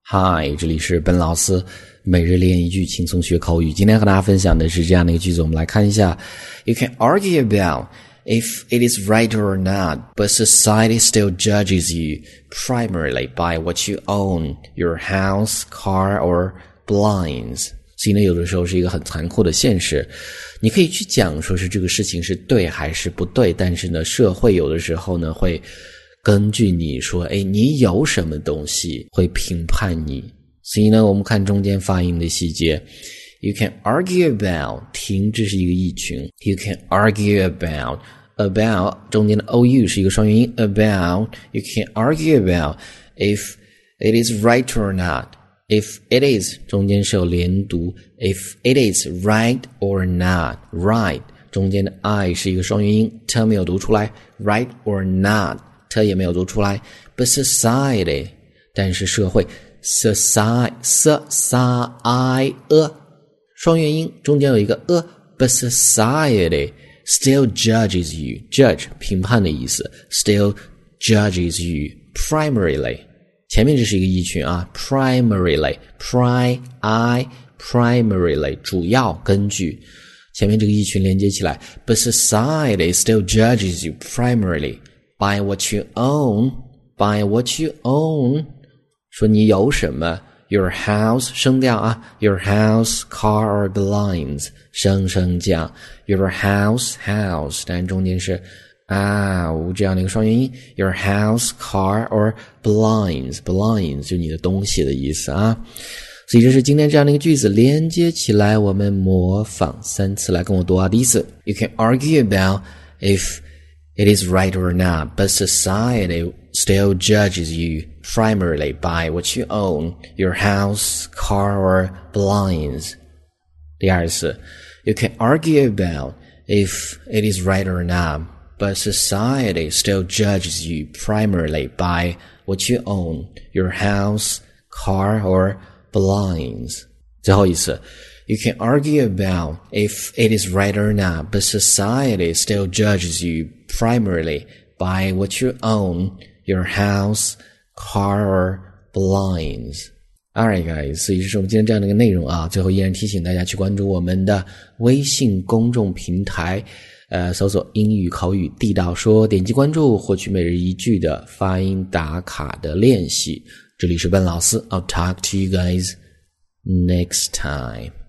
嗨，这里是本老师每日练一句轻松学口语。今天和大家分享的是这样的一个句子，我们来看一下。You can argue about if it is right or not, but society still judges you primarily by what you own, your house, car, or belongings. 所以呢，有的时候是一个很残酷的现实。你可以去讲说是这个事情是对还是不对，但是呢，社会有的时候呢会根据你说你有什么东西会评判你。所以呢，我们看中间发音的细节。You can argue about 停，这是一个意群。You can argue about 中间的 OU 是一个双元音 about you can argue about if it is right or not. If it is 中间是有连读 If it is right or not. Right 中间的 I 是一个双元音 T 没有读出来 Right or not T 也没有读出来 But society 但是社会 Society 双元音中间有一个But society still judges you Judge 评判的意思 Still judges you primarily 前面这是一个意群啊 Primarily Primarily 主要根据前面这个意群连接起来 But society still judges you primarily by what you own By what you own 说你有什么 Your house 升调啊 Your house, car or belongings 升降 Your house 但中间是这样的一个双元音 Your house, car or belongings 就你的东西的意思啊。所以这是今天这样的一个句子连接起来，我们模仿3次来跟我读啊。第一次 You can argue about if it is right or not, but society still judges you primarily by what you own, your house, car or belongings. 第二次 You can argue about if it is right or not, but society still judges you primarily by what you own, your house, car or belongings. 最后一次 You can argue about if it is right or not, but society still judges you primarily by what you own, your house, car or belongings. Alright guys, 所以这是我们今天这样的一个内容啊。最后依然提醒大家去关注我们的微信公众平台搜索英语口语地道说，点击关注获取每日一句的发音打卡的练习。这里是笨老师 I'll talk to you guys next time.